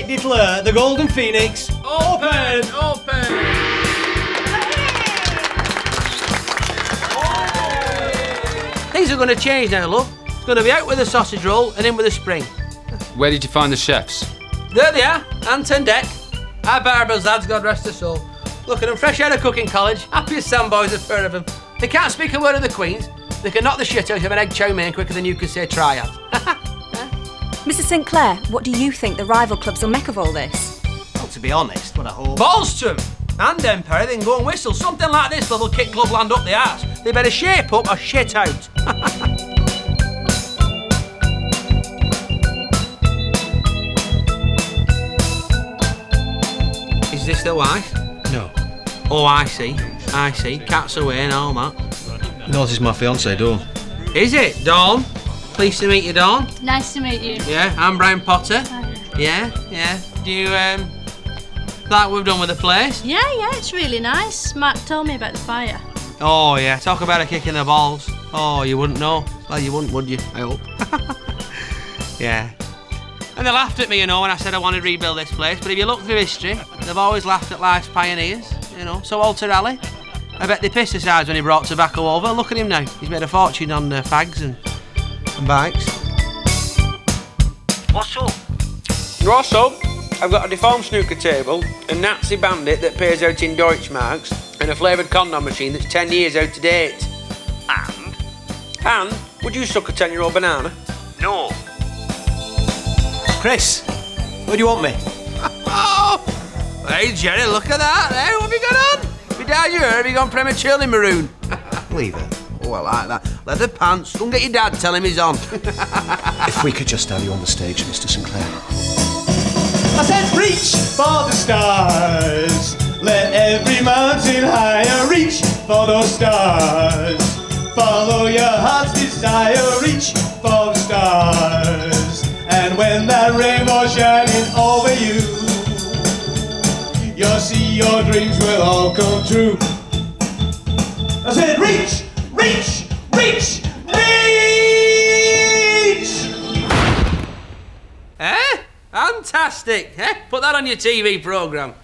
declare the Golden Phoenix open! Things are going to change now, love. It's going to be out with the sausage roll and in with the spring. Where did you find the chefs? There they are, Anton Deck. Our Barbara's lads, God rest their soul. Look at them, fresh out of cooking college, happy as sandboys, a pair of them. They can't speak a word of the Queen's. They can knock the shit out of an egg chow mein quicker than you can say triad. Mrs. St Clair, what do you think the rival clubs will make of all this? Well, to be honest, what I hope... Balls to 'em! And Empire, they can go and whistle. Something like this will kick Clubland up the arse. They better shape up or shit out. Is this the wife? No. Oh, I see. Cat's away and all that. No, this is my fiancée, Dawn. Is it, Dawn? Pleased to meet you, Dawn. Nice to meet you. Yeah, I'm Brian Potter. Hi. Yeah. Do you, like what we've done with the place? Yeah, it's really nice. Matt told me about the fire. Oh, yeah, talk about a kick in the balls. Oh, you wouldn't know. Well, you wouldn't, would you? I hope. Yeah. And they laughed at me, when I said I wanted to rebuild this place. But if you look through history, they've always laughed at life's pioneers, So Walter Raleigh, I bet they pissed aside when he brought tobacco over. Look at him now. He's made a fortune on fags and bikes. What's up? What's up? I've got a deformed snooker table, a Nazi bandit that pays out in Deutschmarks, and a flavoured condom machine that's 10 years out of date. And? Would you suck a 10-year-old banana? No. Chris, where do you want me? Oh! Hey, Jerry, look at that. Hey, what have you got on? Have you dyed your hair? Have you gone prematurely maroon? Leave it. Oh, I like that. Leather pants. Go and get your dad, tell him he's on. If we could just have you on the stage, Mr. Sinclair. I said reach for the stars. Let every mountain higher reach for those stars. Follow your heart's desire, reach for the stars. And when that rainbow's shining over you, you'll see your dreams will all come true. I said reach, reach, reach, reach! Eh? Fantastic. Eh? Put that on your TV programme.